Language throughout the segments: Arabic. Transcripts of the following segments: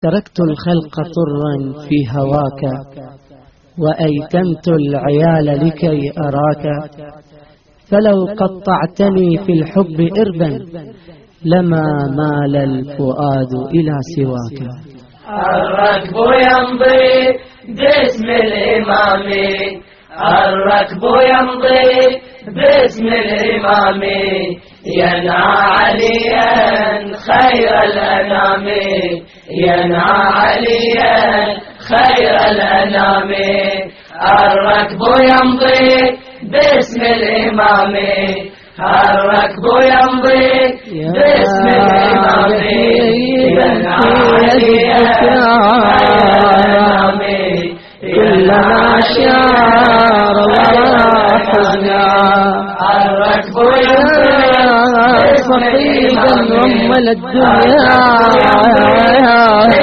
تركت الخلق طرا في هواك، وأيتمت العيال لكي أراك، فلو قطعتني في الحب إربا لما مال الفؤاد إلى سواك. الركب يمضي باسم الإمام، الركب يمضي باسم الإمام، ينعى عليا خير الأنام، ينعى عليا خير الأنام. الركب يمضي باسم الإمام، الركب يمضي باسم الإمام، ينعى عليا خير الأنام. كلما شعر الله حزنا الركب يمضي صفيدا رمل الدنيا،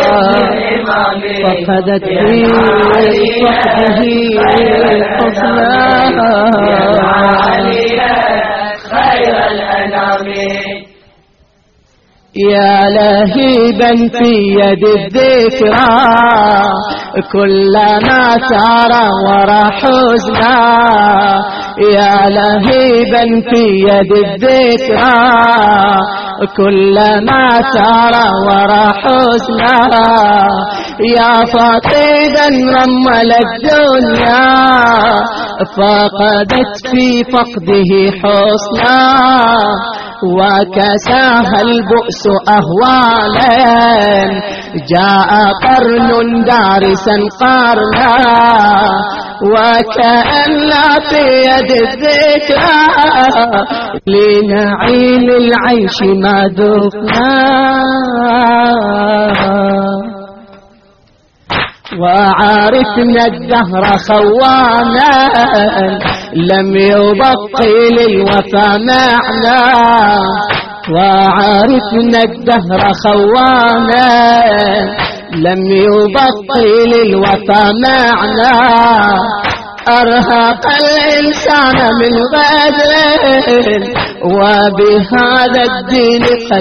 فقدت في صحبه حسنا خير الأنام. يا لهيبا في يد الذكرى كلما سار ورا حزنا، يا لهيبا في يد الذكرى كلما سار ورا حزنا، يا فاقدا رمل الدنيا فقدت في فقده حسنا، وكساها البؤس أهوالا جاء قرن دارسا قرنا، وكأن في يد الذكرى لنعيم العيش ما ذقنا، وعارفنا الدهر خوانا لم يبقي للوفا معنا، وعارفنا الدهر خوانا لم يبقي للوفا معنا، أرهق الإنسان من غدر وبهذا الدين قد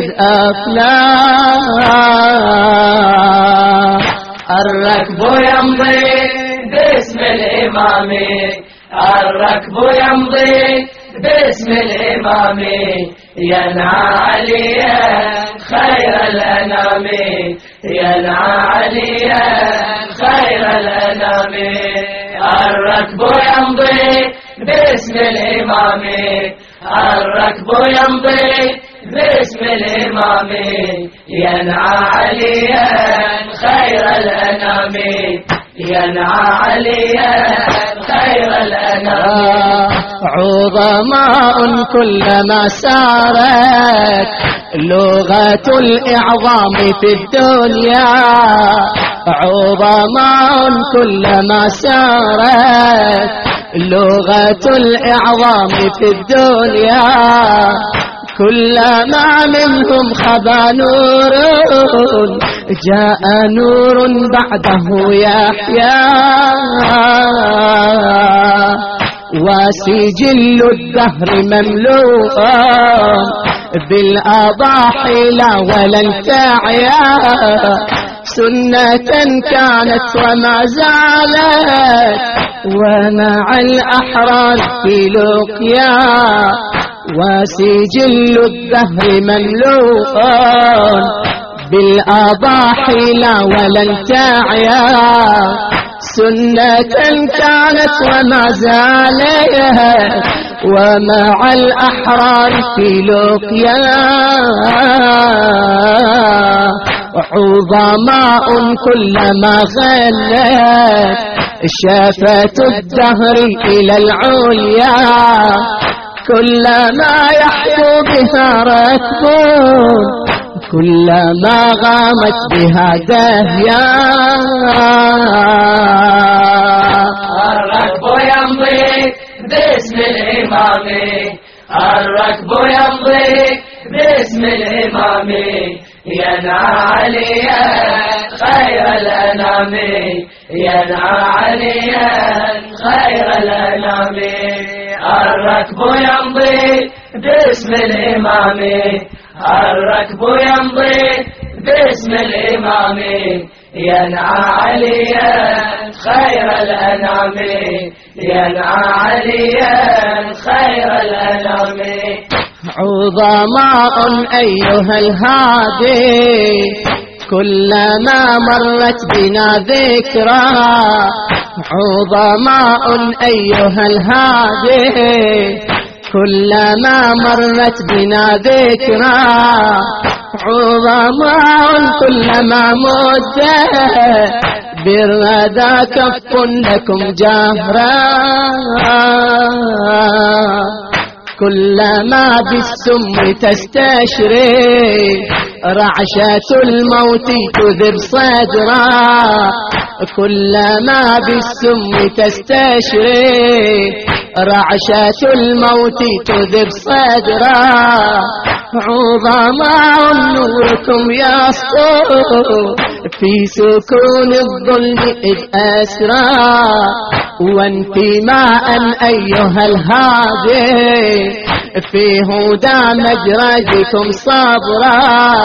أفلح. الركب يمضي باسم الإمام، الركب يمضي باسم الإمام، ينعى عليا خير الأنام، ينعى عليا خير الأنام. الركب يمضي باسم الإمام، الركب يمضي باسم الإمام، ينعى عليا خير الأنام، ينعى عليا خير الأنام. عظماء كلما سارت لغة الإعظام في الدنيا، عظماء كلما سارت لغة الإعظام في الدنيا، كلما منهم خبا نور جاء نور بعده يحيا، وسجل الدهر مملوء بالأضاحي لا ولن تعيا، سنة كانت وما زالت ومع الأحرار في لقيا، وسجل الدهر مملوء بالأضاحي لا ولن تعيا، سنة كانت وما زالت ومع الأحرار في لقيا، عظماء كلما غلت شافت الدهر إلى العليا، كلما يحدو بها ركب كلما غامت بها دهيا. الركب يمضي باسم الإمام، الركب يمضي باسم الإمام، ينعى عليا خير الأنام، ينعى عليا خير الأنام. الركب يمضي باسم الإمام، الركب يمضي باسم الإمام ينعى عليا خير الأنام ينعى عليا خير الأنام عظماء أيها الهادي كلما مرت بنا ذكرى عظماء أيها الهادي كلما مرت بنا ذكرى عظماء كلما مد بالردى كف لكم جهرا كلما بالسم تستشري رعشة الموت تذب صدرا كلما بالسم تستشري رعشة الموت تذب صدرا عظماء نوركم يسطو في سكون الظلم إذ أسرى وانتماء أيها الهادي في هدى مجرجكم صبرا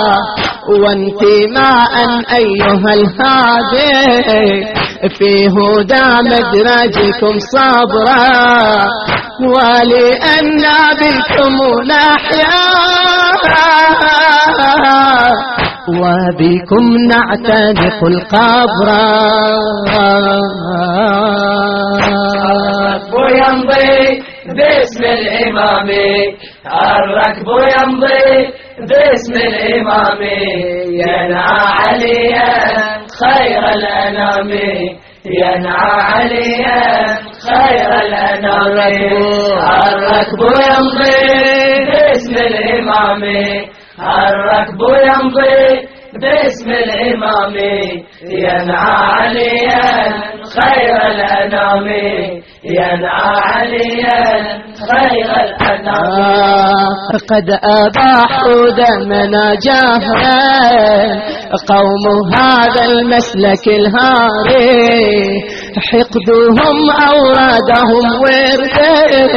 وانتماء أيها الهادي في هدى مجرجكم صبرا ولأن بكم نحيا وبكم نعتنق القبر ويمضي باسم الإمام الركب يمضي باسم الإمام ينعى عليا خير الأنام ينعى عليا خير الأنام الركب يمضي باسم الإمام الركب يمضي باسم الإمام ينعى عليا خير الأنام ينعى عليا خير الأنام قد أباحوا دمنا جهرا قوم هذا المسلك الهاري حقدهم أورادهم وردا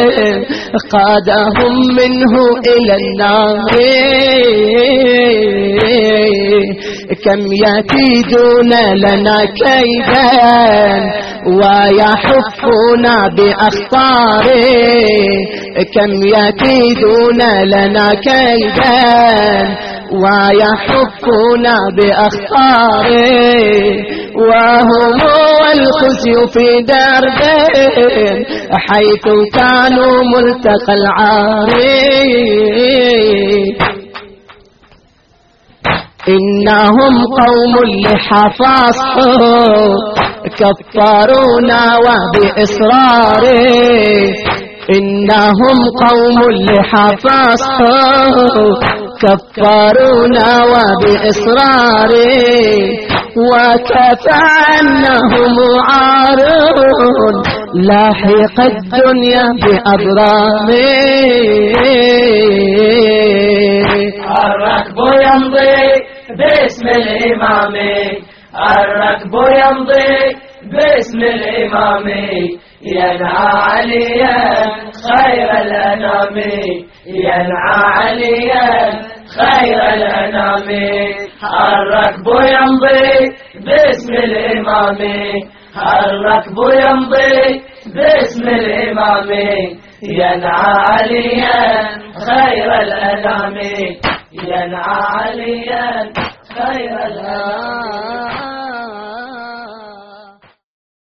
قادهم منه إلى النار كم يكيدون لنا كيدا ويحفون بأخطاره كم يكيدون لنا كيدا ويحفون بأخطاره وهم والخزي في دربهم حيث كانوا ملتقى العاري إنهم قوم لحفاظهم كفرونا وبإصراره إنهم قوم لحفاظهم كفرونا وبإصراره وكفى أنهم عارون لاحق الدنيا بأضراره الركب يمضي باسم الإمام الركب يمضي باسم الإمام ينعى عليا خير الأنام ينعى عليا خير الأنام الركب يمضي باسم الإمام الركب يمضي باسم الإمام ينعى عليا خير الأنام ينعى عليا خير الأنام